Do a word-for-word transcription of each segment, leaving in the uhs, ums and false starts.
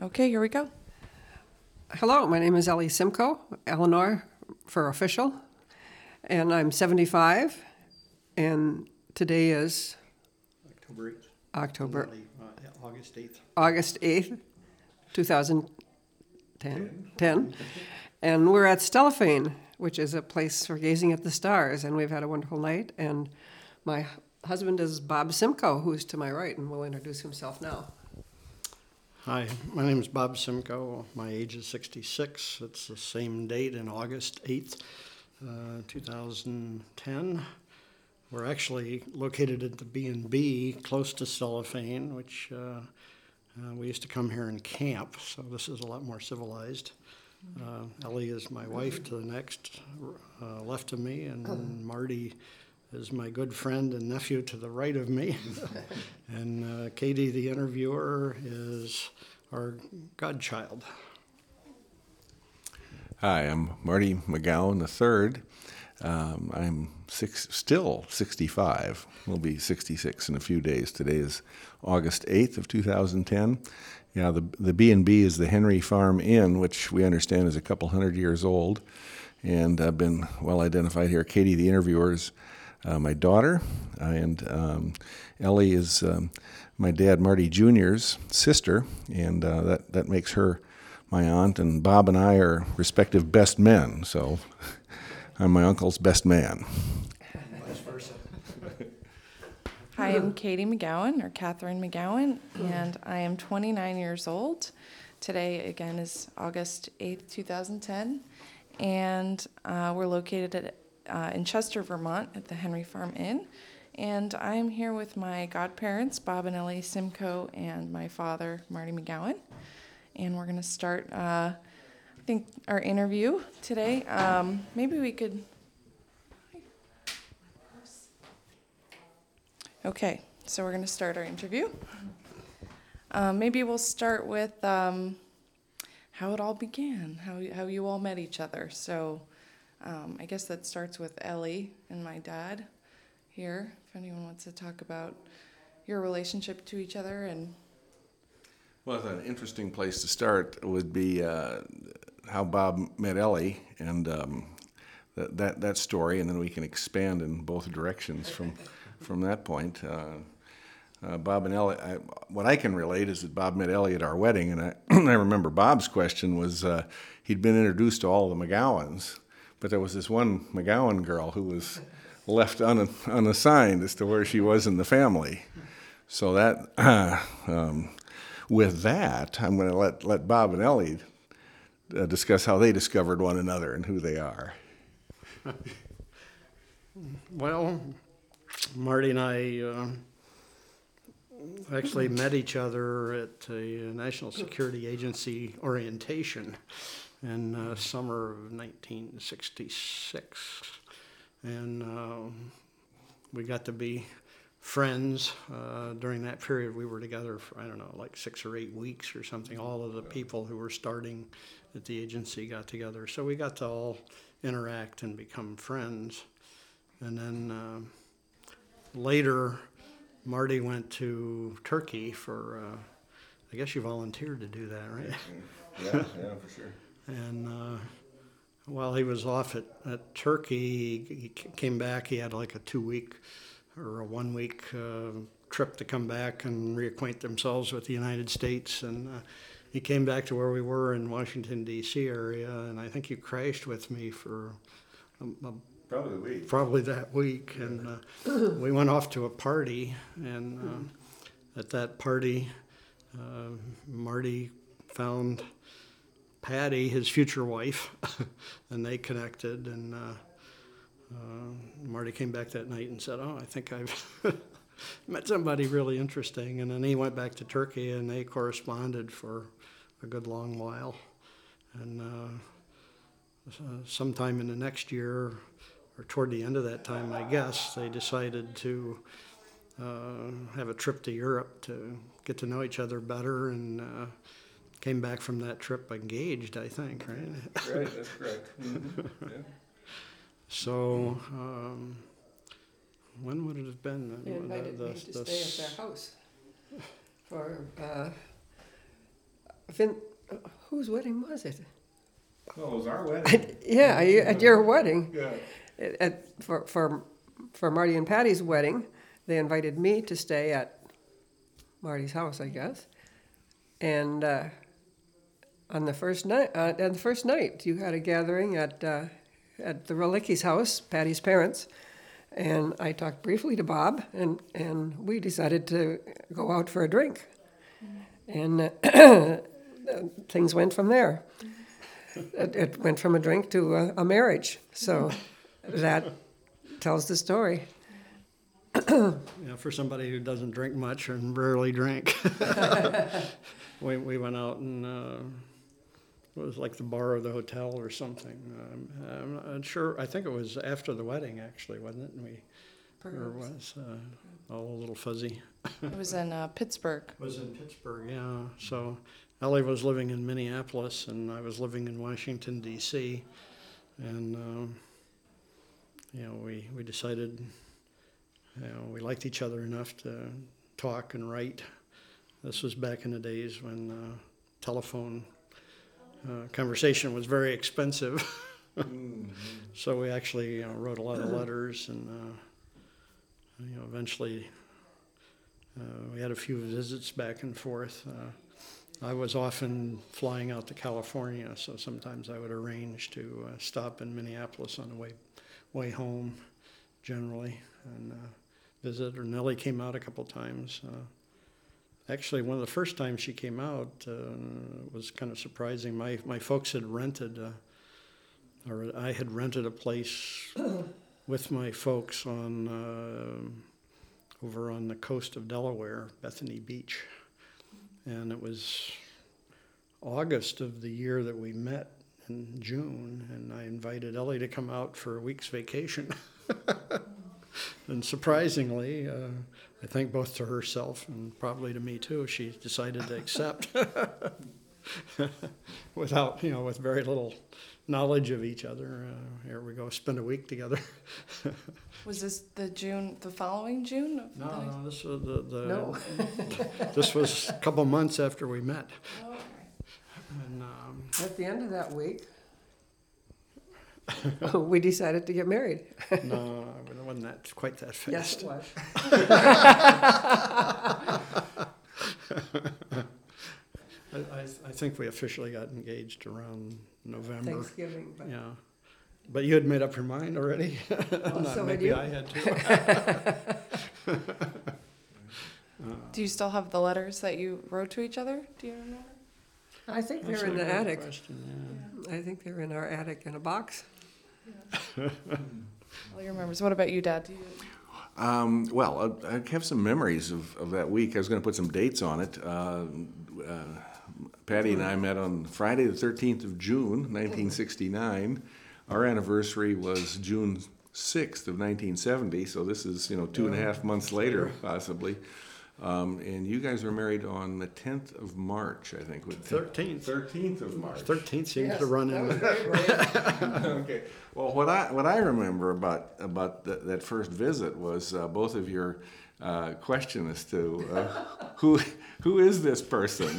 Okay, here we go. Hello, my name is Ellie Simcoe, Eleanor for official, and I'm seventy-five, and today is October eighth. October, Uh, yeah, August eighth. August eighth, two thousand ten, ten, and we're at Stellafane, which is a place for gazing at the stars, and we've had a wonderful night, and my husband is Bob Simcoe, who's to my right, and will introduce himself now. Hi, my name is Bob Simcoe. My age is sixty-six. It's the same date in August eighth, uh, two thousand ten. We're actually located at the B and B close to Stellafane, which uh, uh, we used to come here and camp, so this is a lot more civilized. Uh, Ellie is my wife to the next uh, left of me, and Marty is my good friend and nephew to the right of me. And uh, Katie, the interviewer, is our godchild. Hi, I'm Marty McGowan the third. Um, I'm six, still sixty-five. We'll be sixty-six in a few days. Today is August eighth of two thousand ten. Yeah, the the B and B is the Henry Farm Inn, which we understand is a couple hundred years old, and I've been well identified here. Katie, the interviewer, is uh, my daughter, and um, Ellie is um, my dad, Marty Junior's sister, and uh, that that makes her my aunt. And Bob and I are respective best men, so I'm my uncle's best man. Vice versa. Hi, I'm Katie McGowan, or Catherine McGowan, and I am twenty-nine years old. Today, again, is August eighth, two thousand ten, and uh, we're located at, uh, in Chester, Vermont, at the Henry Farm Inn. And I am here with my godparents, Bob and Ellie Simcoe, and my father, Marty McGowan. And we're going to start, uh, I think, our interview today. Um, maybe we could... Okay, so we're going to start our interview. Um, maybe we'll start with um, how it all began, how, how you all met each other. So um, I guess that starts with Ellie and my dad here, if anyone wants to talk about your relationship to each other. And Well, an interesting place to start would be uh, how Bob met Ellie, and um, that, that that story, and then we can expand in both directions from from that point. Uh, uh, Bob and Ellie, I, what I can relate is that Bob met Ellie at our wedding, and I, I remember Bob's question was uh, he'd been introduced to all the McGowans, but there was this one McGowan girl who was left un, unassigned as to where she was in the family. So that, uh, um, with that, I'm going to let let Bob and Ellie uh, discuss how they discovered one another and who they are. Well, Marty and I uh, actually met each other at a National Security Agency orientation in uh, summer of nineteen sixty-six. And uh, we got to be friends. Uh, during that period, we were together for, I don't know, like six or eight weeks or something. All of the people who were starting at the agency got together. So we got to all interact and become friends. And then uh, later, Marty went to Turkey for, uh, I guess you volunteered to do that, right? Yeah, yeah, for sure. And uh, while he was off at, at Turkey, he, he came back. He had like a two-week or a one-week uh, trip to come back and reacquaint themselves with the United States. And uh, he came back to where we were in Washington, D C area, and I think he crashed with me for a, a Probably the week. Probably that week, and uh, we went off to a party, and uh, at that party, uh, Marty found Patty, his future wife, and they connected, and uh, uh, Marty came back that night and said, oh, I think I've met somebody really interesting, and then he went back to Turkey, and they corresponded for a good long while, and uh, sometime in the next year, or toward the end of that time, I guess, they decided to uh, have a trip to Europe to get to know each other better, and uh, came back from that trip engaged, I think, right? Right, that's correct. Mm-hmm. Yeah. So, um, when would it have been? They invited The- me the- to the stay s- at their house for uh, Vin, uh, whose wedding was it? Well, it was our wedding. Yeah, you- at your wedding. Yeah. At, at- for, for, for Marty and Patty's wedding, they invited me to stay at Marty's house, I guess. And uh, on the first night, uh, on the first night, you had a gathering at uh, at the Relicki's house, Patty's parents, and I talked briefly to Bob, and and we decided to go out for a drink, and uh, things went from there. It, it went from a drink to a, a marriage. So that tells the story. You know, for somebody who doesn't drink much and rarely drink. we, we went out and uh, it was like the bar of the hotel or something. Um, I'm not sure. I think it was after the wedding, actually, wasn't it? And we, or was uh, all a little fuzzy. It was in uh, Pittsburgh. Was in Pittsburgh, yeah. So Ellie was living in Minneapolis, and I was living in Washington, D C And um, you know, we we decided, you know, we liked each other enough to talk and write. This was back in the days when uh, telephone uh, conversation was very expensive. Mm-hmm. So we actually, you know, wrote a lot of letters, and uh, you know, eventually uh, we had a few visits back and forth. Uh, I was often flying out to California, so sometimes I would arrange to uh, stop in Minneapolis on the way way home, generally, and uh, visit. Or Nellie came out a couple times. Uh, actually, one of the first times she came out uh, was kind of surprising. My my folks had rented, uh, or I had rented a place with my folks on uh, over on the coast of Delaware, Bethany Beach. And it was August of the year that we met in June, and I invited Ellie to come out for a week's vacation. And surprisingly, uh, I think both to herself and probably to me too, she decided to accept without, you know, with very little knowledge of each other. Uh, here we go, spend a week together. Was this the June, the following June? of No, the- no, this was the, the No. this was a couple months after we met. Oh, okay. And, um, At the end of that week, we decided to get married. no, it wasn't that quite that fast. Yes, it was. I, I, I think we officially got engaged around November. Thanksgiving. But Yeah, but you had made up your mind already. Not so had maybe you. I had to. Do you still have the letters that you wrote to each other? Do you remember? I think That's they're in a the good attic. question, yeah. I think they're in our attic in a box. Ellie remembers. What about you, Dad? Do you? Um, well, I, I have some memories of, of that week. I was going to put some dates on it. Uh, uh, Patty and I met on Friday the thirteenth of June, nineteen sixty-nine. Our anniversary was June sixth of nineteen seventy, so this is, you know, two and a half months later, possibly. Um, and you guys were married on the tenth of March, I think. Thirteenth. thirteenth of March. Thirteenth seems Yes, to run that in. was great, right? Okay. Well, what I what I remember about about th- that first visit was uh, both of your uh, question as to uh, who who is this person.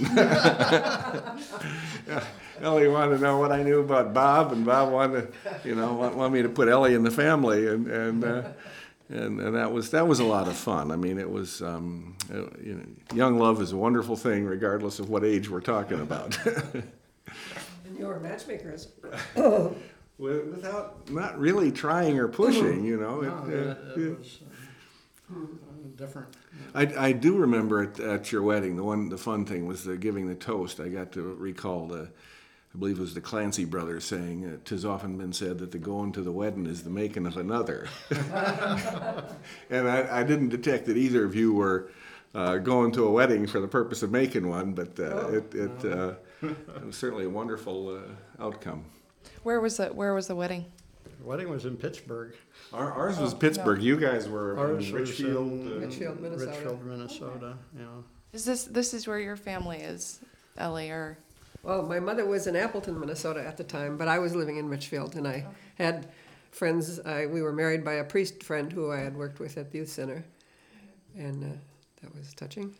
Ellie wanted to know what I knew about Bob, and Bob wanted to, you know, want, want me to put Ellie in the family, and and. Uh, And, and that was that was a lot of fun. I mean, it was um, uh, you know, young love is a wonderful thing, regardless of what age we're talking about. And you were matchmakers. Without not really trying or pushing, you know. No, it, uh, that- that yeah. was, uh, different. I, I do remember at, at your wedding, the one the fun thing was the giving the toast. I got to recall the, I believe it was the Clancy brothers saying, uh, "'Tis often been said that the going to the wedding is the making of another." And I, I didn't detect that either of you were uh, going to a wedding for the purpose of making one, but uh, Oh, it it, uh, it was certainly a wonderful uh, outcome. Where was the Where was the wedding? The wedding was in Pittsburgh. Our, ours was Oh, Pittsburgh. no. You guys were Ours in was Richfield. in uh, Richfield, Minnesota. Richfield, Minnesota, yeah. Is this This is where your family is, Ellie? Or Well, my mother was in Appleton, Minnesota at the time, but I was living in Richfield, and I had friends. I, we were married by a priest friend who I had worked with at the youth center, and uh, that was touching.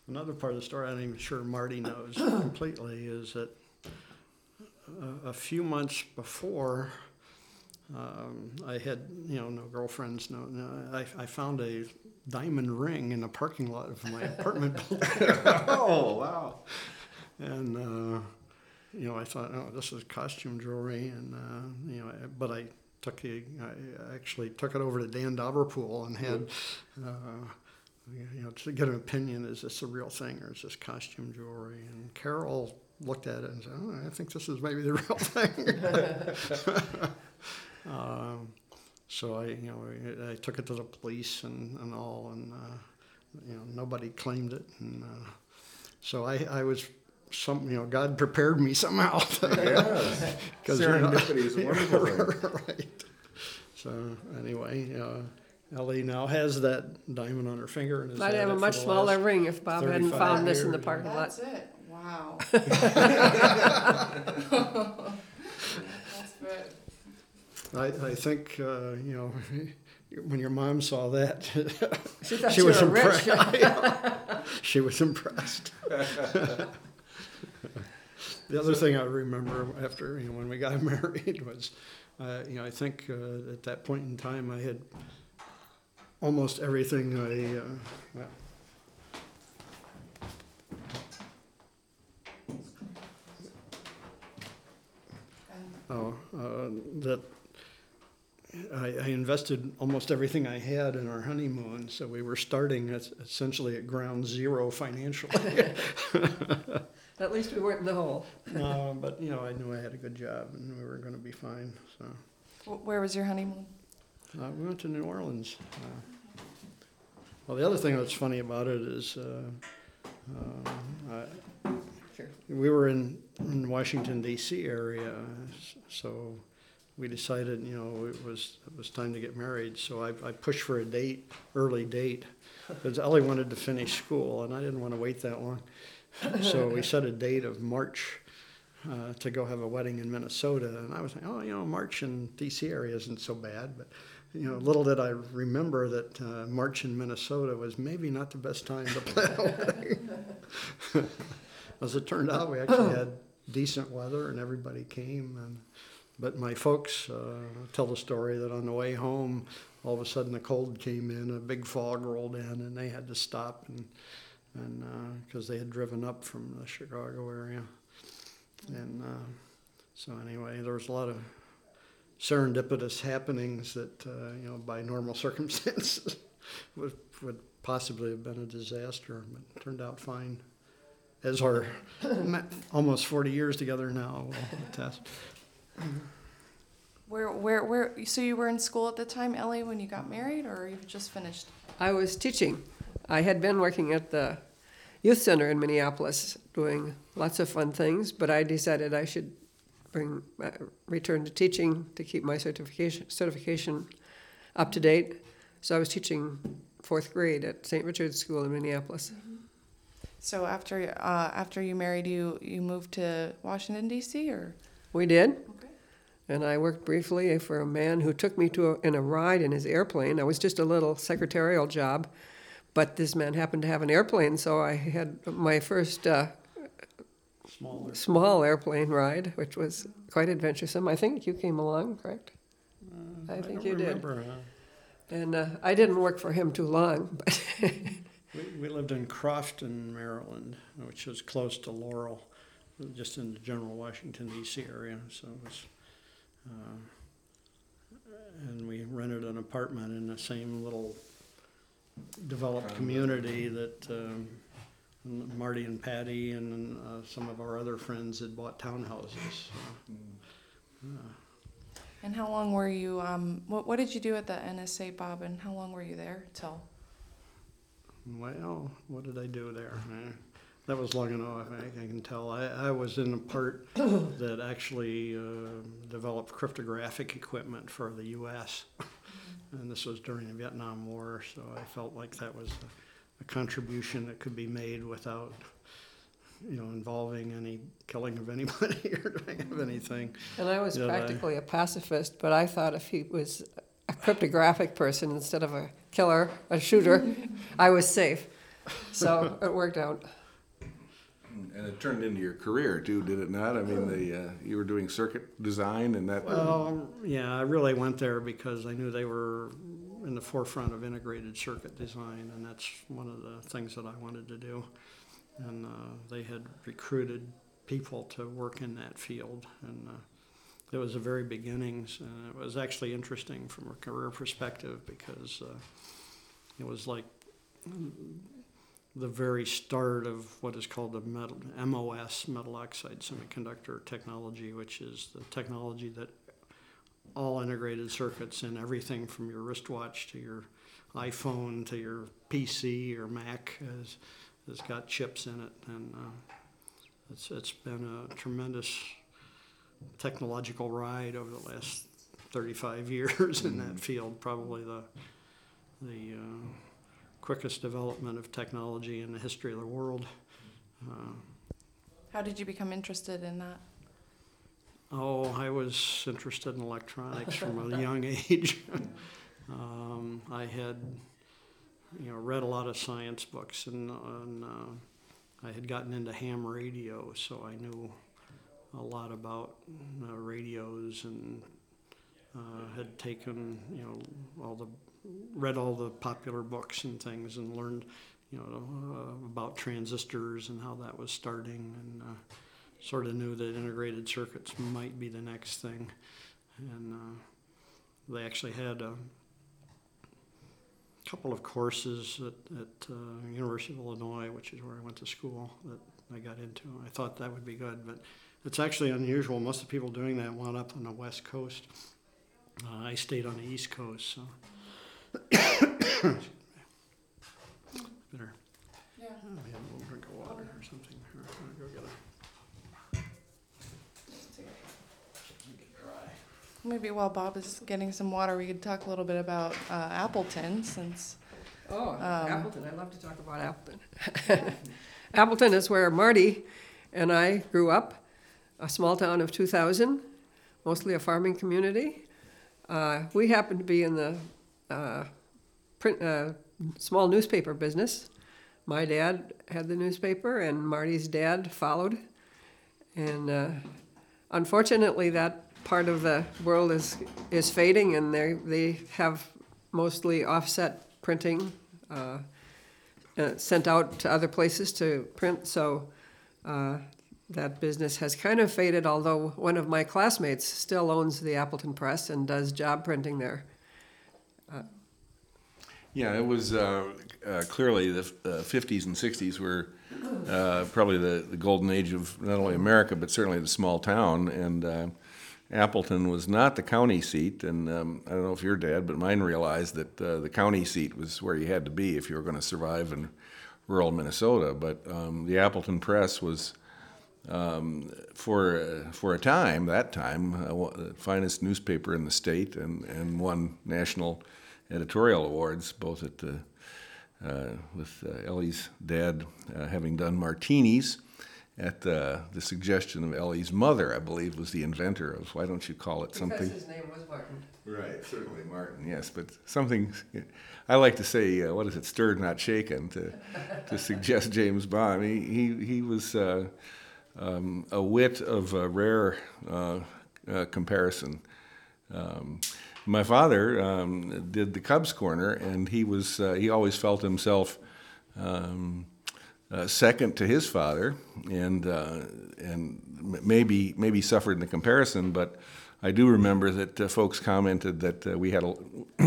another part of the story I'm even sure Marty knows completely is that a, a few months before, um, I had, you know, no girlfriends, no, no I, I found a diamond ring in the parking lot of my apartment building. Oh, wow. And, uh, you know, I thought, oh, this is costume jewelry, and, uh, you know, but I took a, I actually took it over to Dan Dauberpool and had, uh, you know, to get an opinion, is this a real thing or is this costume jewelry? And Carol looked at it and said, oh, I think this is maybe the real thing. um, so I, you know, I, I took it to the police and, and all, and, uh, you know, nobody claimed it. And uh, so I, I was, some, you know, God prepared me somehow. Yes. Serendipity is a wonderful thing. Right. So anyway, uh, Ellie now has that diamond on her finger. And has I'd had have a it for much the smaller last ring if Bob hadn't thirty-five found this in the years. parking lot. That's it. Wow. That's good. I, I think, uh, you know, when your mom saw that, She thought she you was were rich. impressed. She was impressed. The other thing I remember after, you know, when we got married was, uh, you know, I think uh, at that point in time I had almost everything I, uh, well, oh, uh, that I, I invested almost everything I had in our honeymoon, so we were starting at, essentially at ground zero financially. At least we weren't in the hole. No, but you know, I knew I had a good job and we were going to be fine. So Wh- Where was your honeymoon? uh, we went to New Orleans. Uh, well, the other thing that's funny about it is uh, uh, I, we were in, in Washington D C area, so we decided, you know, it was it was time to get married. So I, I pushed for a date, early date, because Ellie wanted to finish school, and I didn't want to wait that long. So we set a date of March uh, to go have a wedding in Minnesota, and I was like, oh, you know, March in D C area isn't so bad, but you know, little did I remember that uh, March in Minnesota was maybe not the best time to plan a wedding. As it turned out, we actually had decent weather, and everybody came. And but my folks uh, tell the story that on the way home, all of a sudden the cold came in, a big fog rolled in, and they had to stop and. and because uh, they had driven up from the Chicago area. And uh, so anyway, there was a lot of serendipitous happenings that, uh, you know, by normal circumstances would, would possibly have been a disaster, but it turned out fine. As our almost forty years together now will attest. Where, where, where? So you were in school at the time, Ellie, when you got married, or you just finished? I was teaching. I had been working at the youth center in Minneapolis doing lots of fun things, but I decided I should bring uh, return to teaching to keep my certification certification up to date. So I was teaching fourth grade at Saint Richard's School in Minneapolis. So after uh, after you married, you you moved to Washington D C, or? We did. Okay. And I worked briefly for a man who took me to a, in a ride in his airplane. I was just a little secretarial job. But this man happened to have an airplane, so I had my first uh, Smaller. small airplane ride, which was quite adventuresome. I think you came along, correct? Uh, I think don't you did. remember, huh? And uh, I didn't work for him too long, but We, we lived in Crofton, Maryland, which is close to Laurel, just in the general Washington, D C area. So it was, uh, and we rented an apartment in the same little developed community that um, Marty and Patty and uh, some of our other friends had bought townhouses. So, uh, And how long were you? Um, what what did you do at the N S A, Bob? And how long were you there till? Well, what did I do there? Eh, that was long enough, I, I can tell. I, I was in the part that actually uh, developed cryptographic equipment for the U S And this was during the Vietnam War, so I felt like that was a, a contribution that could be made without, you know, involving any killing of anybody or doing of anything. and I was Did I- practically a pacifist, but I thought if he was a cryptographic person instead of a killer, a shooter, I was safe. So it worked out. And it turned into your career too, did it not? I mean, the uh, you were doing circuit design and that. Well, yeah, I really went there because I knew they were in the forefront of integrated circuit design, and that's one of the things that I wanted to do. And uh, they had recruited people to work in that field, and uh, it was the very beginnings. And it was actually interesting from a career perspective because uh, it was like the very start of what is called the metal, M O S, metal oxide semiconductor technology, which is the technology that all integrated circuits in everything from your wristwatch to your iPhone to your P C or Mac has, has got chips in it. And uh, it's, it's been a tremendous technological ride over the last thirty-five years in that field, probably the, the uh, quickest development of technology in the history of the world. Uh, How did you become interested in that? oh, I was interested in electronics from a young age. um, I had, you know, read a lot of science books, and, and uh, I had gotten into ham radio, so I knew a lot about uh, radios, and uh, had taken, you know, all the read all the popular books and things, and learned, you know, uh, about transistors and how that was starting, and uh, sort of knew that integrated circuits might be the next thing. And uh, they actually had a couple of courses at, at uh, University of Illinois, which is where I went to school, that I got into. I thought that would be good, but it's actually unusual. Most of the people doing that wound up on the West Coast. Uh, I stayed on the East Coast, so. Better. Yeah. Oh, we have a little drink of water or something. Here, I'll go get a. Maybe while Bob is getting some water, we could talk a little bit about uh, Appleton, since Oh, Um, Appleton. I love to talk about Appleton. Appleton is where Marty and I grew up, a small town of two thousand, mostly a farming community. Uh, we happened to be in the uh, print, uh, small newspaper business. My dad had the newspaper, and Marty's dad followed. And uh, unfortunately, that part of the world is is fading, and they they have mostly offset printing uh, uh, sent out to other places to print. So uh, that business has kind of faded. Although one of my classmates still owns the Appleton Press and does job printing there. Yeah, it was uh, uh, clearly the uh, fifties and sixties were uh, probably the, the golden age of not only America, but certainly the small town. And uh, Appleton was not the county seat. And um, I don't know if your dad, but mine realized that uh, the county seat was where you had to be if you were going to survive in rural Minnesota. But um, the Appleton Press was, um, for uh, for a time, that time, uh, the finest newspaper in the state, and, and won national editorial awards, both at the uh, with uh, Ellie's dad uh, having done martinis at uh, the suggestion of Ellie's mother, I believe, was the inventor of, why don't you call it something? Because his name was Martin. Right, certainly Martin, yes, but something, I like to say, uh, what is it, stirred not shaken, to to suggest James Bond. He, he, he was uh, um, a wit of a rare uh, uh, comparison. Um, My father um, did the Cubs Corner, and he was uh, he always felt himself um, uh, second to his father, and uh, and maybe maybe suffered in the comparison. But I do remember that uh, folks commented that uh, we had a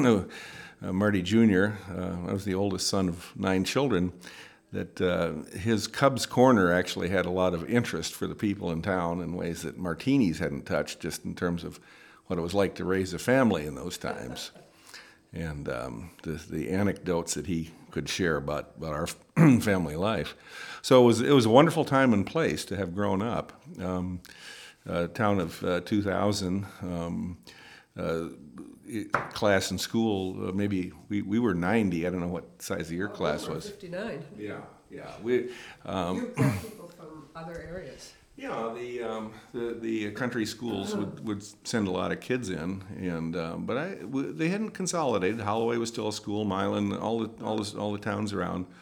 uh, Marty Junior Uh, I was the oldest son of nine children. That uh, his Cubs Corner actually had a lot of interest for the people in town in ways that Martinis hadn't touched, just in terms of what it was like to raise a family in those times, and um, the, the anecdotes that he could share about, about our family life. So it was it was a wonderful time and place to have grown up. Um, a town of uh, two thousand, um, uh, class in school, uh, maybe we, we were ninety. I don't know what size of your Oh, class we were was. fifty-nine. Yeah, yeah. We, um, You've got people from other areas. Yeah, the um, the the country schools would, would send a lot of kids in, and um, but I w- they hadn't consolidated. Holloway was still a school, Milan, all the all the all the towns around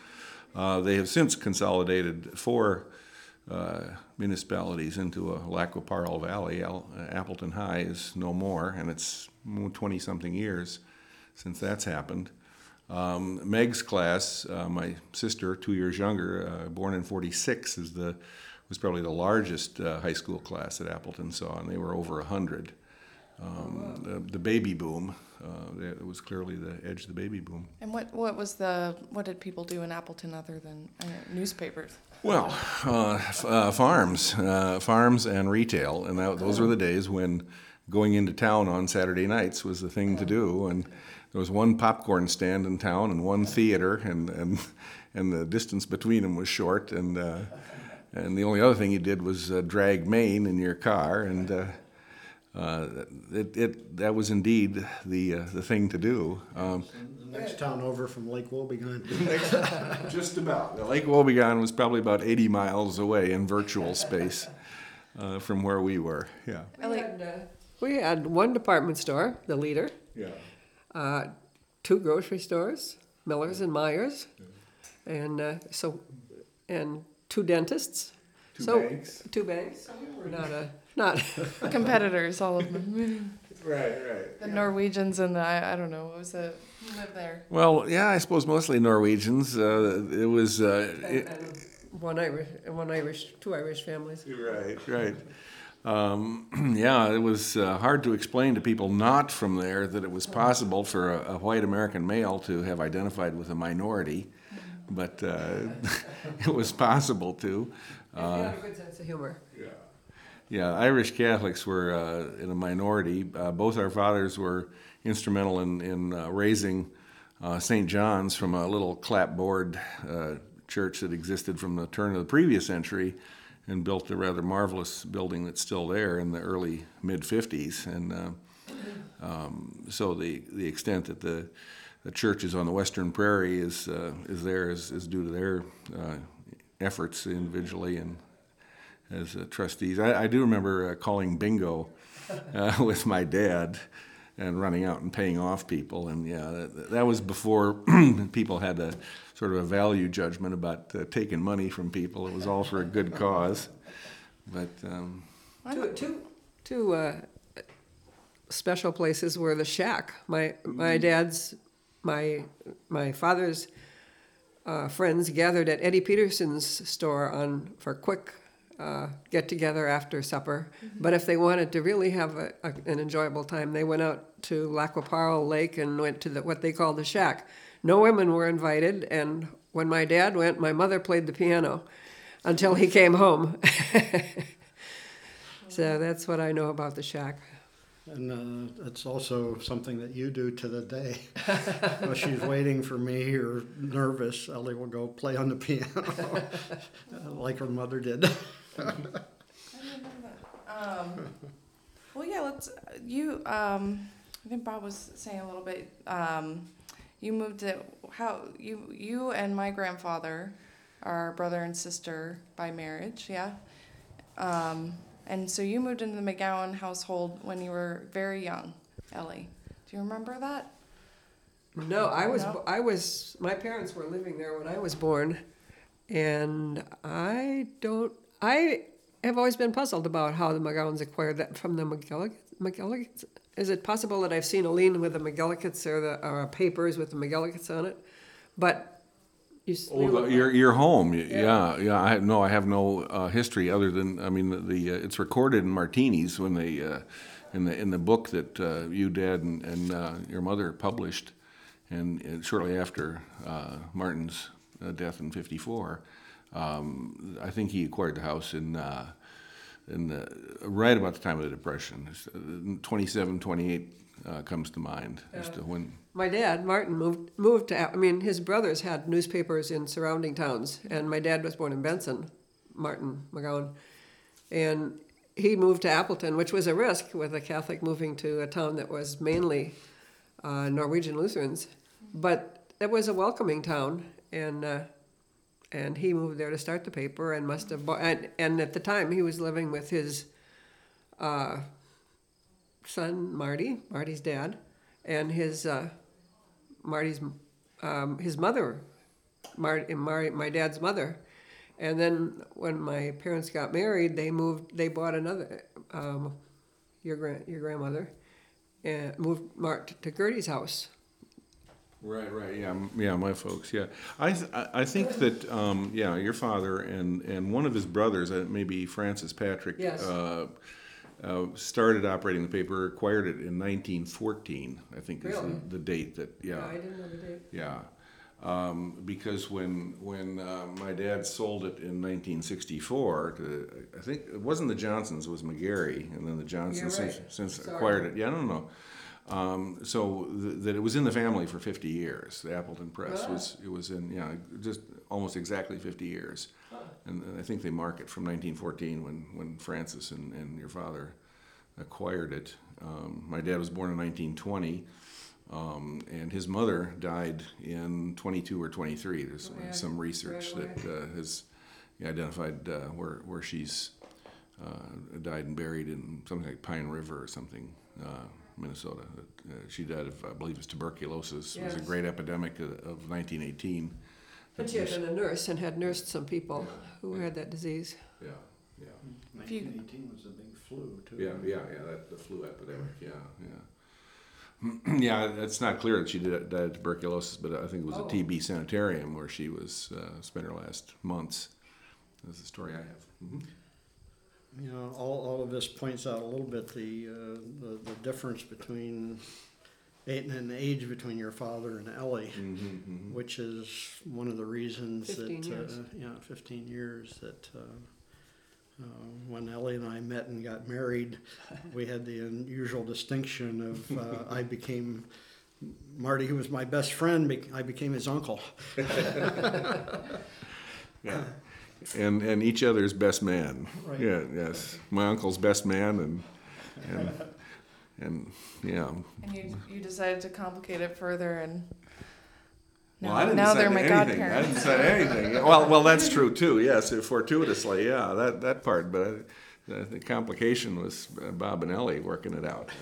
Uh, they have since consolidated four uh, municipalities into a Lac-qui-Parle Valley. Al- Appleton High is no more, and it's twenty-something years since that's happened. Um, Meg's class, uh, my sister, two years younger, uh, born in forty-six, is the was probably the largest uh, high school class that Appleton saw, and they were over a hundred. Um, the, the baby boom, uh, it was clearly the edge of the baby boom. And what, what was the, what did people do in Appleton other than uh, newspapers? Well, uh, f- uh, farms, uh, farms and retail, and that, those were the days when going into town on Saturday nights was the thing to do. And there was one popcorn stand in town and one theater, and and, and the distance between them was short. And uh, and the only other thing you did was uh, drag Maine in your car, and uh, uh, it, it that was indeed the uh, the thing to do. Um, The next town over from Lake Wobegon. Just about. The Lake Wobegon was probably about eighty miles away in virtual space uh, from where we were. Yeah. We had, uh, we had one department store, the Leader, Yeah. uh, two grocery stores, Miller's and Myers, and uh, so and two dentists. Two so, banks. Two banks. We're not a not. Competitors, all of them. Right, right. The Norwegians and the, I, I don't know, what was it? Who lived there? Well, yeah, I suppose mostly Norwegians. Uh, it was. Uh, it, One Irish, one Irish, two Irish families. right, right. Um, yeah, it was uh, hard to explain to people not from there that it was possible for a, a white American male to have identified with a minority, but uh, it was possible to. He had a good sense of humor. Yeah, Irish Catholics were uh, in a minority. Uh, both our fathers were instrumental in, in uh, raising uh, Saint John's from a little clapboard uh, church that existed from the turn of the previous century, and built a rather marvelous building that's still there in the early mid fifties. And uh, um, so the the extent that the the church is on the Western Prairie is uh, is there is, is due to their uh, efforts individually and as uh, trustees. I, I do remember uh, calling bingo uh, with my dad and running out and paying off people. And yeah, that, that was before people had a sort of a value judgment about uh, taking money from people. It was all for a good cause. But um, Two, two, two uh, special places were the Shack. My my dad's, my my father's uh, friends gathered at Eddie Peterson's store on for quick uh, get together after supper. Mm-hmm. But if they wanted to really have a, a, an enjoyable time, they went out to Lac-qui-Parle Lake and went to the, what they called the Shack. No women were invited, and when my dad went, my mother played the piano until he came home. So that's what I know about the Shack. And uh, it's also something that you do to the day. While she's waiting for me or nervous, Ellie will go play on the piano like her mother did. Um, well, yeah, let's, you, um, I think Bob was saying a little bit, um, you moved to, how, you, you and my grandfather are brother and sister by marriage, yeah? Um, and so you moved into the McGowan household when you were very young, Ellie. Do you remember that? No, I was, No? I was, my parents were living there when I was born, and I don't, I have always been puzzled about how the McGowans acquired that from the McGillicudds. McGillicudds? Is it possible that I've seen a lien with the McGillicudds or the or papers with the McGillicudds on it? But you, s- oh, the, your your home, y- Yeah. yeah, yeah. I have no, I have no uh, history other than I mean the, the uh, it's recorded in Martinis when they uh, in the in the book that uh, you, Dad, and, and uh, your mother published, and, and shortly after uh, Martin's uh, death in fifty-four. Um, I think he acquired the house in uh, in the, right about the time of the Depression. twenty-seven, twenty-eight uh, comes to mind as to when. my dad, Martin, moved moved to. I mean, his brothers had newspapers in surrounding towns, and my dad was born in Benson, Martin McGowan, and he moved to Appleton, which was a risk with a Catholic moving to a town that was mainly uh, Norwegian Lutherans, but it was a welcoming town, and uh, and he moved there to start the paper, and must have. Bought, and, and at the time, he was living with his uh, son Marty, Marty's dad, and his uh, Marty's um, his mother Mar- Mar- my dad's mother. And then when my parents got married, they moved. They bought another, um, your grand your grandmother, and moved Mark to Gertie's house. Right, right, yeah, m- yeah, my folks, yeah. I, th- I I think that, um, yeah, your father and, and one of his brothers, uh, maybe Francis Patrick, Yes. uh, uh, started operating the paper, acquired it in nineteen fourteen, I think is Really? the, the date that, yeah. I didn't know the date. Yeah, um, because when when uh, my dad sold it in nineteen sixty-four to, I think it wasn't the Johnsons, it was McGarry, and then the Johnsons You're right. since, since Sorry. acquired it. Yeah, I don't know. Um, so th- that it was in the family for fifty years. The Appleton Press Ah. was it was in yeah just almost exactly fifty years, and, and I think they mark it from nineteen fourteen when when Francis and, and your father acquired it. Um, my dad was born in nineteen twenty. Um, and his mother died in twenty-two or twenty-three. There's Oh, yeah. some research Right that uh, has identified uh, where where she's uh, died and buried in something like Pine River or something, uh, Minnesota. Uh, she died of, I believe, it's tuberculosis. It was a Yes. great epidemic of, of nineteen eighteen. And she had been a nurse and had nursed some people who had that disease. Yeah, yeah, If you- nineteen eighteen was a big flu, too. yeah, yeah, yeah. That the flu epidemic. Yeah, yeah. Yeah, it's not clear that she did, died of tuberculosis, but I think it was Oh. a T B sanitarium where she was uh, spent her last months. That's the story I have. Mm-hmm. You know, all, all of this points out a little bit the, uh, the, the difference between, and and the age between your father and Ellie, Mm-hmm, mm-hmm. which is one of the reasons that, Fifteen years. uh, yeah, fifteen years that, uh, uh, when Ellie and I met and got married, we had the unusual distinction of, uh, I became, Marty, who was my best friend, bec- I became his uncle. Yeah, and and each other's best man. Right. Yeah, yes, my uncle's best man, and and and yeah. And you, you decided to complicate it further, and now, Well, I didn't now decide they're my anything. I godparents. didn't decide anything. Well, well, that's true too. Yes, fortuitously, yeah, that that part. But I, the, the complication was uh, Bob and Ellie working it out.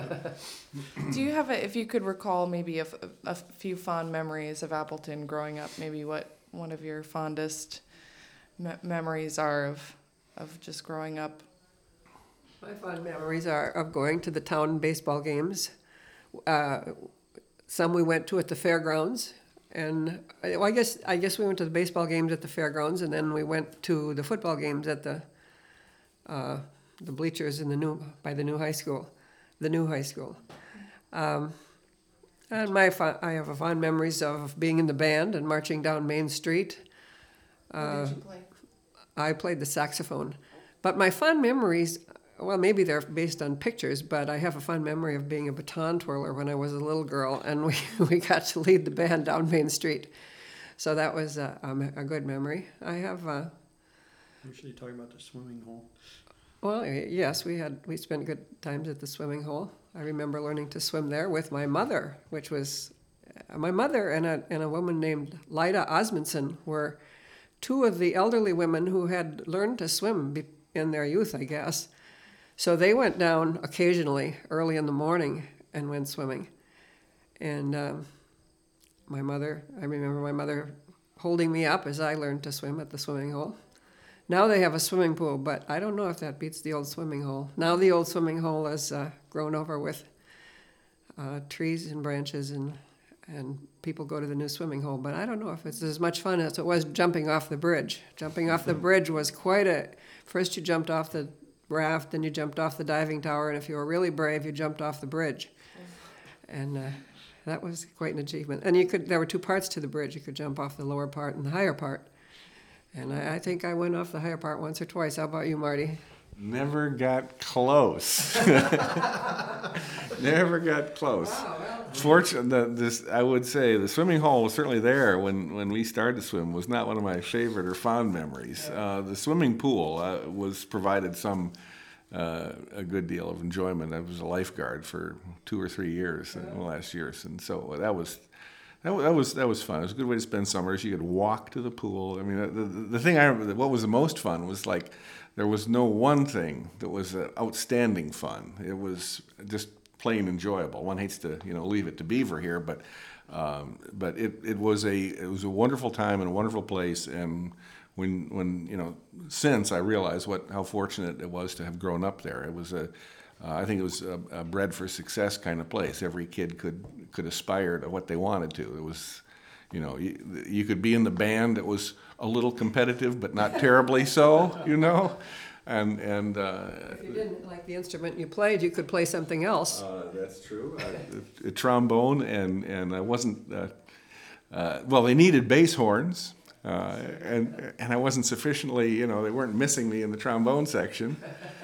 Do you have a, if you could recall maybe a, f- a few fond memories of Appleton growing up, maybe what one of your fondest me- memories are of, of just growing up? My fond memories are of going to the town baseball games. Uh, some we went to at the fairgrounds, and I, well, I guess I guess we went to the baseball games at the fairgrounds, and then we went to the football games at the uh, the bleachers in the new by the new high school, the new high school. Um, and my fo- I have a fond memories of being in the band and marching down Main Street. Uh, I played the saxophone. But my fond memories, well, maybe they're based on pictures, but I have a fond memory of being a baton twirler when I was a little girl, and we, we got to lead the band down Main Street. So that was a, um, a good memory. I have, uh, Usually talking about the swimming hole. well, y- yes, we had we spent good times at the swimming hole. I remember learning to swim there with my mother, which was uh, my mother and a and a woman named Lida Osmondson were two of the elderly women who had learned to swim be- in their youth, I guess. So they went down occasionally early in the morning and went swimming. And um, my mother, I remember my mother holding me up as I learned to swim at the swimming hole. Now they have a swimming pool, but I don't know if that beats the old swimming hole. Now the old swimming hole is uh, grown over with uh, trees and branches, and and people go to the new swimming hole. But I don't know if it's as much fun as it was jumping off the bridge. Jumping off the bridge was quite a... First you jumped off the raft, then you jumped off the diving tower, and if you were really brave, you jumped off the bridge. And uh, that was quite an achievement. And you could there were two parts to the bridge. You could jump off the lower part and the higher part. And I, I think I went off the higher part once or twice. How about you, Marty? Never got close. Never got close. Fortunately, the, this I would say the swimming hole was certainly there when, when we started to swim. Was not one of my favorite or fond memories. Uh, the swimming pool uh, was provided some uh, a good deal of enjoyment. I was a lifeguard for two or three years in the last years, and so that was. That wa- that was that was fun. It was a good way to spend summers. You could walk to the pool. I mean, the, the, the thing I remember, what was the most fun was like there was no one thing that was uh, outstanding fun. It was just plain enjoyable. One hates to you know leave it to Beaver here, but Um, but it, it was a it was a wonderful time and a wonderful place. And when when you know since I realized what how fortunate it was to have grown up there. It was a uh, I think it was a, a bred for success kind of place. Every kid could could aspire to what they wanted to. It was, you know, you, you could be in the band that was a little competitive, but not terribly so. You know. And and uh, If you didn't like the instrument you played, you could play something else. uh, that's true. Uh, a, a trombone, and and I wasn't. Uh, uh, well, they needed bass horns, uh, and and I wasn't sufficiently. You know, they weren't missing me in the trombone section.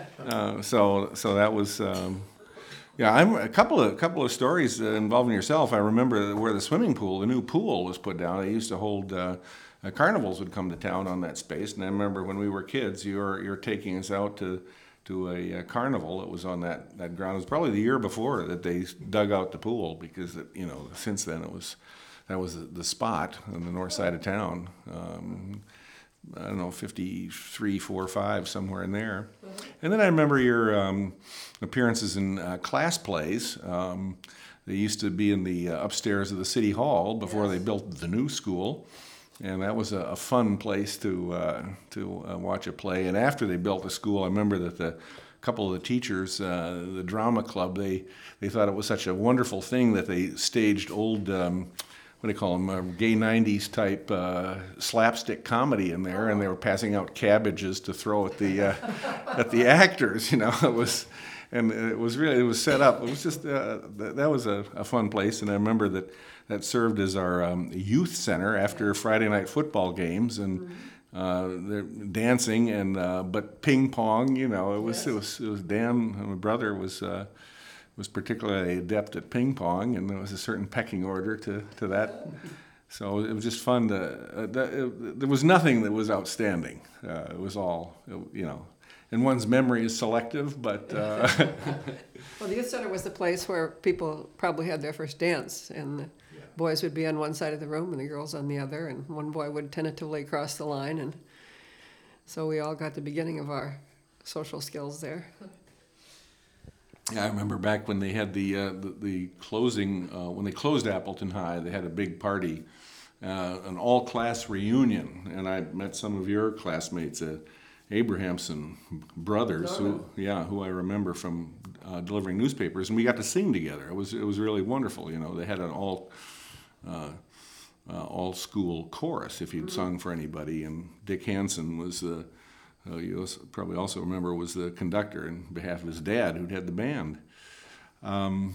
Uh, so so that was. Um, yeah, I'm a couple of couple of stories uh, involving yourself. I remember where the swimming pool, the new pool, was put down. They used to hold. Uh, Uh, carnivals would come to town on that space, and I remember when we were kids, you're you're taking us out to to a, a carnival that was on that, that ground. It was probably the year before that they dug out the pool, because it, you know since then it was that was the, the spot on the north side of town. Um, I don't know, fifty-three, four, five, somewhere in there. And then I remember your um, appearances in uh, class plays. Um, they used to be in the uh, upstairs of the city hall before Yes. they built the new school. And that was a, a fun place to uh, to uh, watch a play. And after they built the school, I remember that the couple of the teachers, uh, the drama club, they they thought it was such a wonderful thing that they staged old, um, what do you call them, uh, gay nineties type uh, slapstick comedy in there, and they were passing out cabbages to throw at the uh, at the actors. You know, it was. And it was really, it was set up. It was just, uh, that, that was a, a fun place. And I remember that that served as our um, youth center after Friday night football games, and uh, they're dancing and uh, but ping pong. You know, it was Yes. it was it was Dan, my brother, was uh, was particularly adept at ping pong, and there was a certain pecking order to to that. So it was just fun to. Uh, that, it, there was nothing that was outstanding. Uh, it was all, you know. And one's memory is selective, but uh, Well, the youth center was the place where people probably had their first dance, and the boys would be on one side of the room and the girls on the other, and one boy would tentatively cross the line, and so we all got the beginning of our social skills there. yeah, I remember back when they had the uh, the, the closing uh, when they closed Appleton High, they had a big party, uh, an all-class reunion, and I met some of your classmates. Uh, Abrahamson brothers, who yeah, who I remember from uh, delivering newspapers, and we got to sing together. It was it was really wonderful. You know, they had an all uh, uh, all school chorus if you'd sung for anybody, and Dick Hansen was the uh, you also, probably also remember was the conductor in behalf of his dad, who'd had the band. Um,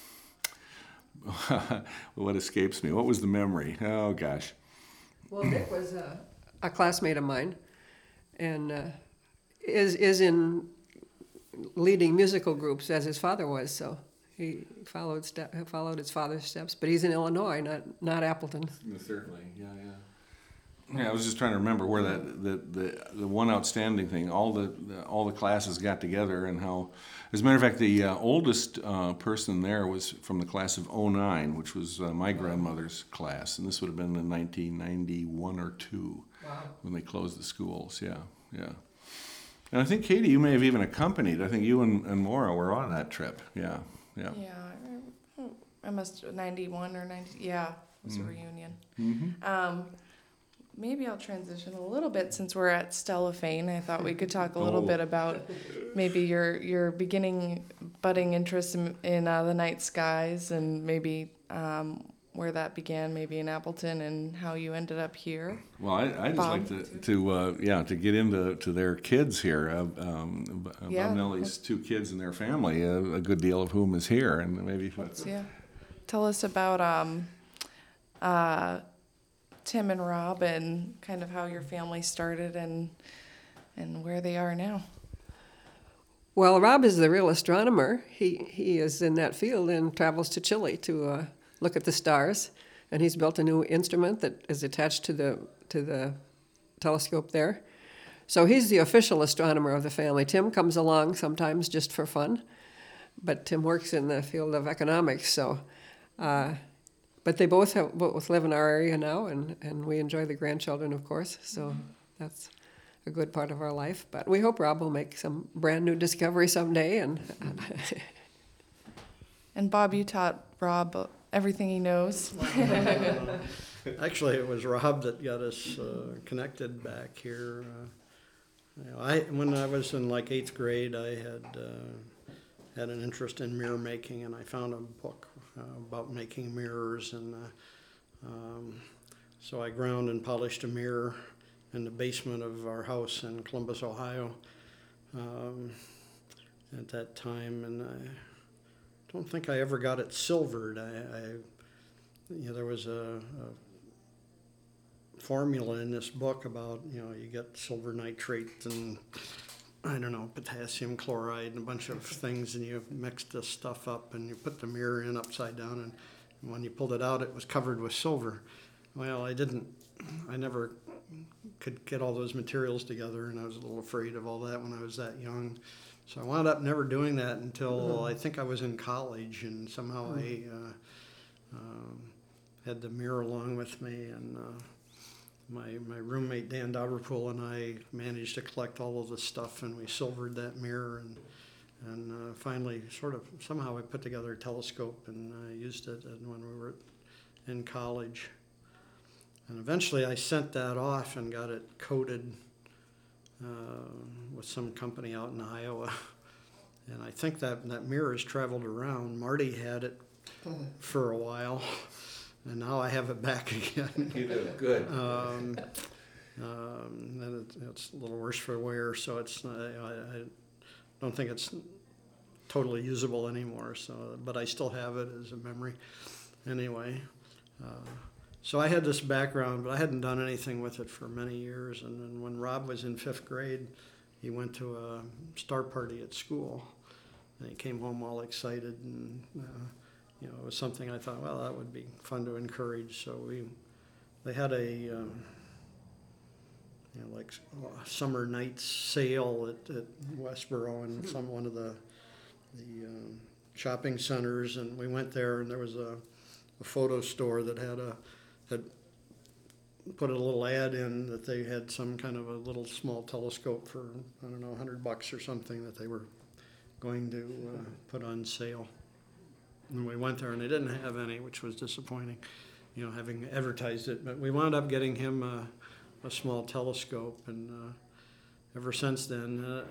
what escapes me? What was the memory? Oh gosh. Well, Dick was a, a classmate of mine, and uh, is is in leading musical groups as his father was. So he followed step, followed his father's steps. But he's in Illinois, not not Appleton. Certainly, yeah, yeah. Yeah, I was just trying to remember where that the the, the one outstanding thing. All the, the all the classes got together, and how, as a matter of fact, the uh, oldest uh, person there was from the class of oh nine, which was uh, my grandmother's class, and this would have been in nineteen ninety-one or two. Wow. When they closed the schools. Yeah, yeah. And I think, Katie, you may have even accompanied. I think you and, and Maura were on that trip. Yeah, yeah. Yeah, I, I must ninety-one or ninety. Yeah, it was a reunion. Mm-hmm. Um, maybe I'll transition a little bit since we're at Stella Fane. I thought we could talk a little Oh. bit about maybe your your beginning budding interest in, in uh, the night skies, and maybe um, where that began, maybe in Appleton, and how you ended up here. Well, I I just Bob? like to to uh, yeah to get into to their kids here. Uh, um, Bob Yeah. Nellie's two kids and their family, uh, a good deal of whom is here, and maybe So, yeah, tell us about um, uh, Tim and Rob, and kind of how your family started, and and where they are now. Well, Rob is the real astronomer. He he is in that field and travels to Chile to uh, look at the stars, and he's built a new instrument that is attached to the to the telescope there. So he's the official astronomer of the family. Tim comes along sometimes just for fun, but Tim works in the field of economics. So, uh, but they both have both live in our area now, and, and we enjoy the grandchildren, of course. So that's a good part of our life. But we hope Rob will make some brand new discovery someday. And And Bob, you taught Rob everything he knows. Actually, it was Rob that got us uh, connected back here. Uh, you know, I when I was in like eighth grade, I had uh, had an interest in mirror making, and I found a book uh, about making mirrors, and uh, um, so I ground and polished a mirror in the basement of our house in Columbus, Ohio, um, at that time, and I don't think I ever got it silvered. I, I you know, there was a, a formula in this book about, you know, you get silver nitrate and, I don't know, potassium chloride and a bunch of things, and you mix this stuff up and you put the mirror in upside down, and when you pulled it out, it was covered with silver. Well, I didn't, I never could get all those materials together, and I was a little afraid of all that when I was that young. So I wound up never doing that until mm-hmm. I think I was in college, and somehow mm-hmm. I uh, um, had the mirror along with me, and uh, my my roommate Dan Dauberpool and I managed to collect all of the stuff, and we silvered that mirror, and and uh, finally sort of somehow I put together a telescope and uh, used it when we were in college. And eventually I sent that off and got it coated uh, with some company out in Iowa. And I think that that mirror has traveled around. Marty had it for a while, and now I have it back again. You do good. Um, um, and it, it's a little worse for wear, so it's not, I, I don't think it's totally usable anymore. So, but I still have it as a memory. Anyway. Uh, So I had this background, but I hadn't done anything with it for many years. And then when Rob was in fifth grade, he went to a star party at school. And he came home all excited, and uh, you know, it was something I thought, well, that would be fun to encourage. So we, they had a, um, you know, like a summer nights sale at, at Westboro and some one of the the um, shopping centers, and we went there, and there was a, a photo store that had a had put a little ad in that they had some kind of a little small telescope for, I don't know, a hundred bucks or something that they were going to uh, put on sale. And we went there and they didn't have any, which was disappointing, you know, having advertised it. But we wound up getting him a, a small telescope, and uh, ever since then, uh,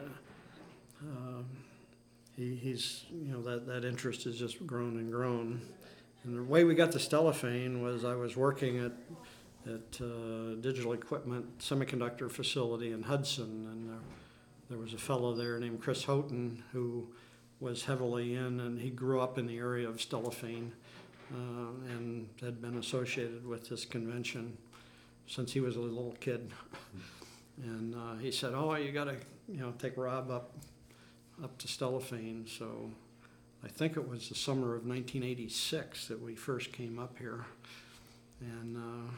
uh, he, he's, you know, that, that interest has just grown and grown. And the way we got to Stellafane was I was working at at uh, Digital Equipment Semiconductor Facility in Hudson, and uh, there was a fellow there named Chris Houghton who was heavily in, and he grew up in the area of Stellafane uh, and had been associated with this convention since he was a little kid. And uh, he said, "Oh, you got to, you know, take Rob up up to Stellafane." So I think it was the summer of nineteen eighty-six that we first came up here. And uh,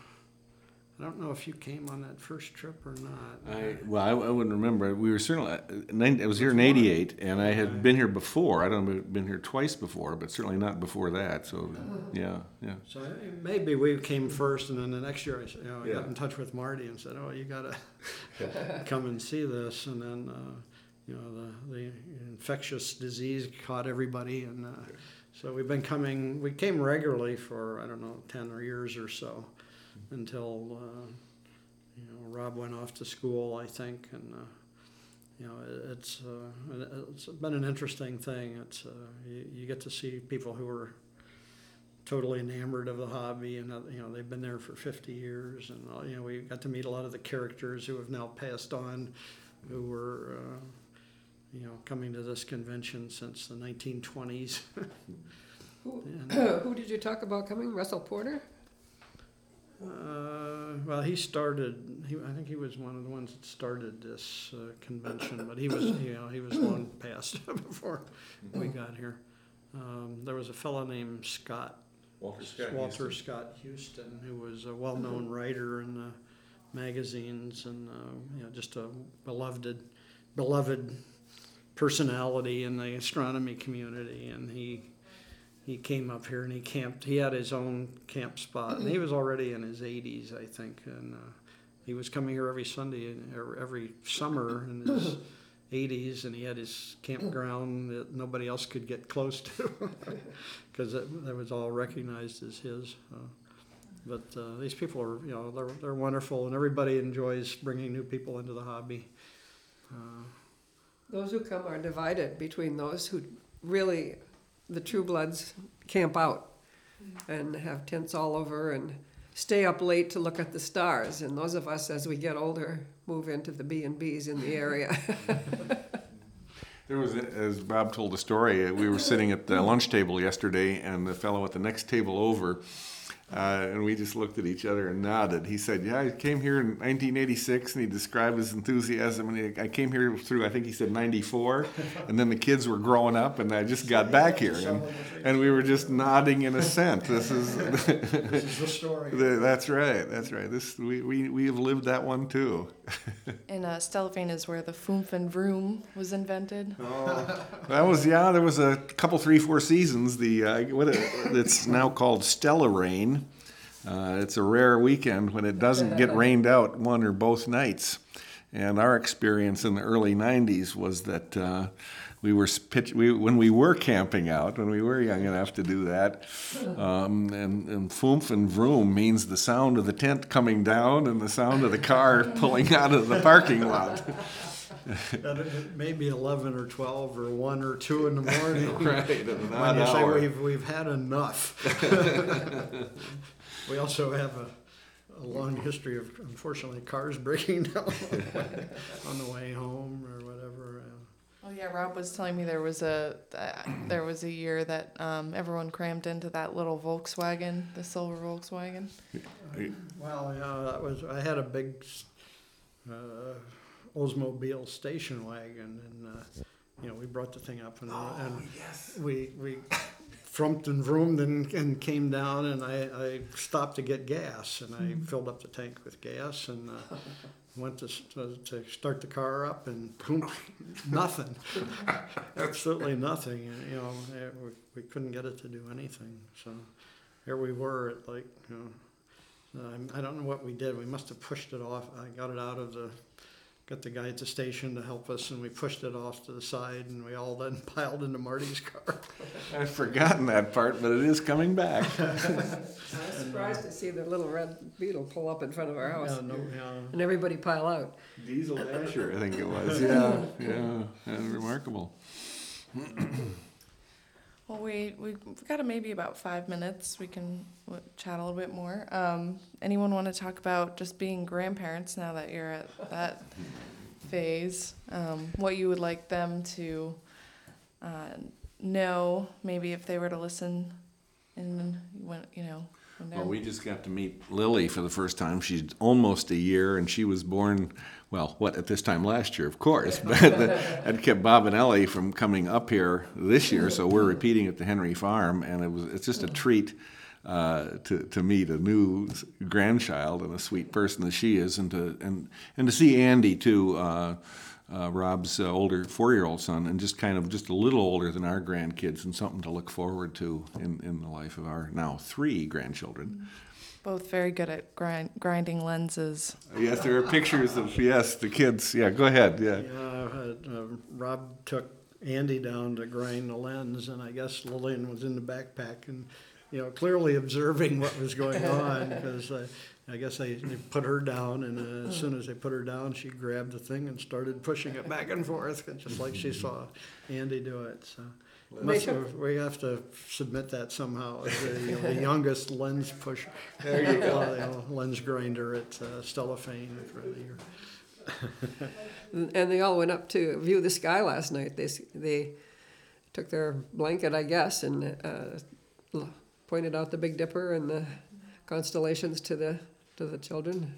I don't know if you came on that first trip or not. I, well, I, I wouldn't remember. We were certainly, I was here in eighty-eight, and I had been here before. I don't know, I've been here twice before, but certainly not before that. So, yeah, yeah. So maybe we came first, and then the next year I you know, I Yeah. got in touch with Marty and said, "Oh, you got to come and see this." And then, uh, you know, the, the infectious disease caught everybody, and uh, so we've been coming. We came regularly for I don't know ten or years or so, until uh, you know Rob went off to school, I think, and uh, you know it's uh, it's been an interesting thing. It's uh, you, you get to see people who are totally enamored of the hobby, and uh, you know they've been there for fifty years, and uh, you know we got to meet a lot of the characters who have now passed on, who were. Uh, you know, coming to this convention since the nineteen twenties. Who, And, who did you talk about coming? Russell Porter? uh, well, he started, he, I think he was one of the ones that started this uh, convention, but he was, you know, he was long past before we got here. Um, there was a fellow named Scott, Walter Scott Walter Houston. Scott Houston, who was a well-known writer in the magazines, and, uh, you know, just a beloved, beloved personality in the astronomy community, and he he came up here and he camped. He had his own camp spot, and he was already in his eighties, I think, and uh, he was coming here every Sunday and every summer, and his eighties, and he had his campground that nobody else could get close to because that was all recognized as his. Uh, but uh, these people are, you know, they're, they're wonderful, and everybody enjoys bringing new people into the hobby. Uh, Those who come are divided between those who really, the true bloods, camp out and have tents all over and stay up late to look at the stars. And those of us, as we get older, move into the B and B's in the area. There was, as Bob told the story, we were sitting at the lunch table yesterday, and the fellow at the next table over, uh, and we just looked at each other and nodded. He said, yeah, I came here in nineteen eighty-six, and he described his enthusiasm, and he, I came here through, I think he said ninety-four, and then the kids were growing up, and I just got back here, and, and we were just nodding in assent. This is, this is the story. the, that's right, that's right. This we, we, we have lived that one too. And uh, Stellafane is where the Foomf and Vroom was invented. Oh, that was, yeah, there was a couple, three, four seasons. The uh, what it, it's now called Stella Rain. Uh, it's a rare weekend when it doesn't get rained out one or both nights. And our experience in the early nineties was that uh, we were pitch, we, when we were camping out, when we were young enough to do that, um, and, and Foomf and Vroom means the sound of the tent coming down and the sound of the car pulling out of the parking lot. And it may be eleven or twelve or one or two in the morning. Right, at an When odd you say hour. we've, we've had enough. We also have a, a long history of, unfortunately, cars breaking down on the way home or whatever. uh, Oh yeah, Rob was telling me there was a uh, there was a year that um, everyone crammed into that little Volkswagen, the silver Volkswagen. Well, yeah, that was, I had a big uh, Oldsmobile station wagon, and, uh, you know, we brought the thing up, and, Oh, and yes. we, we frumped and vroomed and, and came down, and I, I stopped to get gas, and I filled up the tank with gas, and uh, went to, to to start the car up, and boom, nothing, absolutely nothing. And, you know, eh, we, we couldn't get it to do anything. So here we were at, like, you know, um, I don't know what we did. We must have pushed it off. I got it out of the. Got the guy at the station to help us, and we pushed it off to the side, and we all then piled into Marty's car. I've forgotten that part, but it is coming back. I was surprised to see the little red Beetle pull up in front of our house Yeah, no, yeah. and everybody pile out. Diesel Dasher, I think it was. Yeah, yeah, yeah, remarkable. Well, we we we've got maybe about five minutes. We can w- chat a little bit more. Um, anyone want to talk about just being grandparents now that you're at that phase? Um, what you would like them to uh, know, maybe if they were to listen, and when you know when they're. Well, we just got to meet Lily for the first time. She's almost a year, and she was born, well, what, at this time last year, of course. But that kept Bob and Ellie from coming up here this year, so we're repeating at the Henry Farm, and it was it's just a treat uh, to to meet a new grandchild and a sweet person that she is, and to and and to see Andy too. Uh, Uh, Rob's uh, older four-year-old son, and just kind of just a little older than our grandkids, and something to look forward to in, in the life of our now three grandchildren. Both very good at grind, grinding lenses. Yes, there are pictures of, yes, the kids. Yeah, go ahead, yeah. Yeah, uh, uh, Rob took Andy down to grind the lens, and I guess Lillian was in the backpack, and, you know, clearly observing what was going on, because uh, I guess they, they put her down, and uh, as soon as they put her down, she grabbed the thing and started pushing it back and forth, just like she saw Andy do it. So must have, we have to submit that somehow as the, you know, the youngest lens push, There you go. uh, you know, lens grinder at uh, Stellafane for the year. And they all went up to view the sky last night. They s- they took their blanket, I guess, and uh, l- pointed out the Big Dipper and the constellations to the to the children.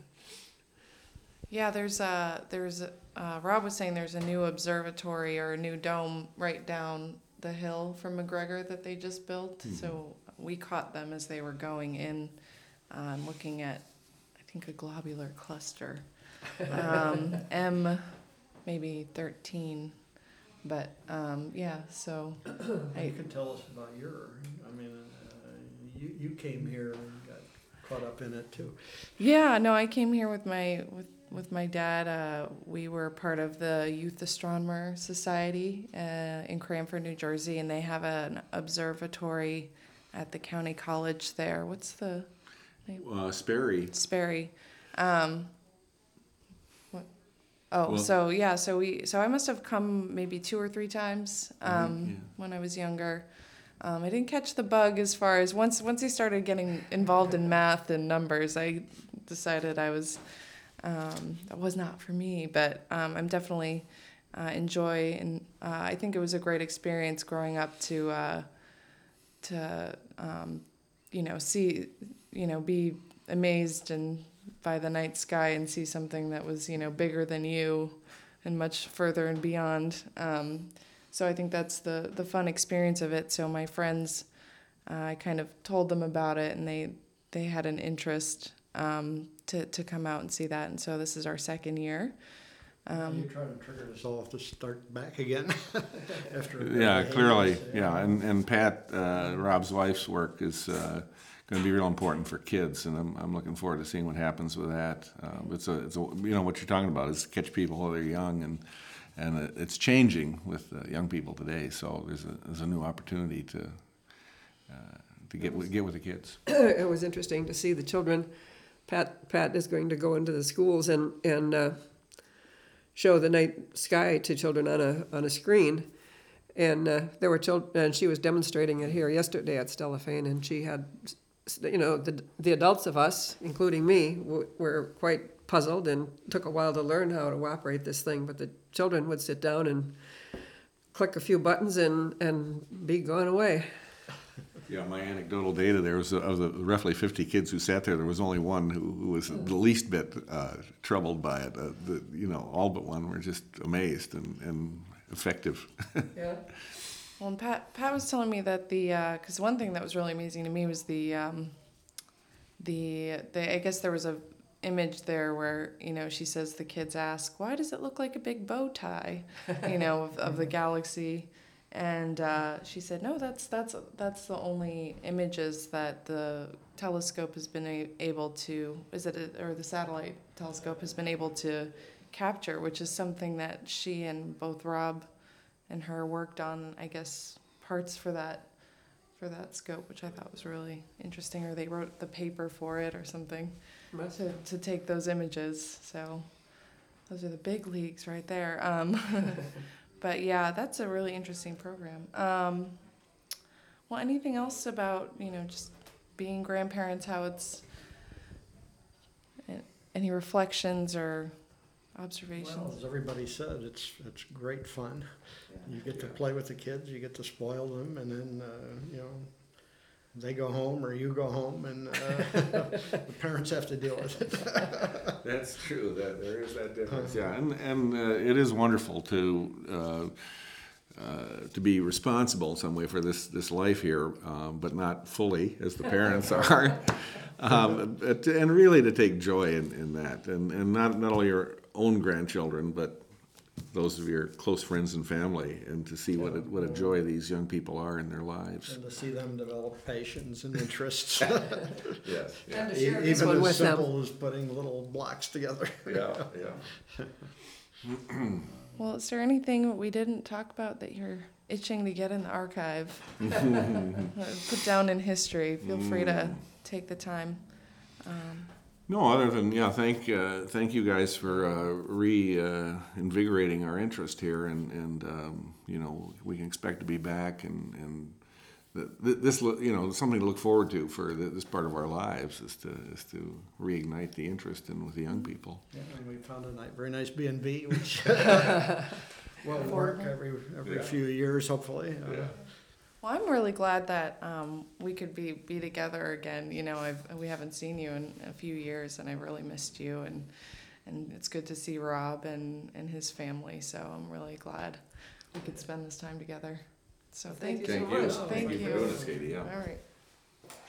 Yeah, there's a there's a, uh, Rob was saying there's a new observatory or a new dome right down the hill from McGregor that they just built. Mm-hmm. So we caught them as they were going in, um, looking at I think a globular cluster, um, M maybe thirteen, but um, yeah. So You I, can tell us about your, I mean, uh, you, you came here and got caught up in it too. yeah, no, I came here with my with with my dad, uh, we were part of the Youth Astronomer Society uh, in Cranford, New Jersey, and they have an observatory at the county college there. What's the name? Uh, Sperry. Sperry. Um, what? Oh, Well- so yeah, so we, so I must have come maybe two or three times um, yeah. when I was younger. Um, I didn't catch the bug as far as once once he started getting involved in math and numbers, I decided I was um, that was not for me. But um, I'm definitely uh, enjoy and uh, I think it was a great experience growing up to uh, to um, you know see you know be amazed and by the night sky and see something that was you know bigger than you and much further and beyond. Um, So I think that's the, the fun experience of it. So my friends, uh, I kind of told them about it, and they they had an interest um, to to come out and see that. And so this is our second year. Um, You're trying to trigger us all to start back again after. a Yeah, bit of clearly, hiatus. yeah, and, and Pat, uh, Rob's wife's work is uh, going to be real important for kids, and I'm, I'm looking forward to seeing what happens with that. Um, it's a, it's a, you know, what you're talking about is catch people while they're young, and and it- it's changing with uh, young people today. So there's a there's a new opportunity to uh, to get with, get with the kids. It was interesting to see the children. Pat Pat is going to go into the schools and and uh, show the night sky to children on a on a screen, and uh, there were children, and she was demonstrating it here yesterday at Stellafane, and she had, you know, the the adults of us, including me, w- were quite puzzled and took a while to learn how to operate this thing, but the children would sit down and click a few buttons and and be gone away. Yeah, my anecdotal data there was of the roughly fifty kids who sat there, there was only one who, who was the least bit uh, troubled by it. Uh, the, you know, all but one were just amazed and, and effective. Yeah. well, and Pat Pat was telling me that the because one thing that was really amazing to me was the um, the the I guess there was a image there where you know she says the kids ask, why does it look like a big bow tie, you know, of, of the galaxy. And uh, she said, no, that's that's that's the only images that the telescope has been a- able to, is it, a, or the satellite telescope has been able to capture, which is something that she and both Rob and her worked on, I guess, parts for that for that scope, which I thought was really interesting. Or they wrote the paper for it or something to, to take those images. So those are the big leagues right there. Um, But yeah, that's a really interesting program. Um, well, anything else about, you know, just being grandparents, how it's, any reflections or observations? Well, as everybody said, it's it's great fun. You get to play with the kids, you get to spoil them, and then uh, you know they go home or you go home, and uh, the parents have to deal with it. That's true. That there is that difference. Yeah, and and uh, it is wonderful to uh, uh, to be responsible in some way for this this life here, um, but not fully as the parents are, um, but, and really to take joy in, in that, and and not not only your own grandchildren, but those of your close friends and family, and to see what a, what a joy these young people are in their lives. And to see them develop passions and interests. Yes. And to E- share this Even one as with them. simple as putting little blocks together. Yeah. Yeah. Well, is there anything that we didn't talk about that you're itching to get in the archive? Put down in history. Feel free to take the time. Um, No, other than yeah, thank uh, thank you guys for uh, re uh, invigorating our interest here, and and um, you know we can expect to be back, and and th- this you know something to look forward to for the, this part of our lives is to is to reignite the interest in with the young people. Yeah, and we found a ni- very nice B and B, which will work every every Yeah. few years, hopefully. Uh, Well, I'm really glad that um, we could be, be together again. You know, I've, we haven't seen you in a few years, and I really missed you. And and it's good to see Rob and, and his family. So I'm really glad we could spend this time together. So thank, thank you. you so Thank you. much. Thank Thank you you. for doing this, Katie. Yeah. All right.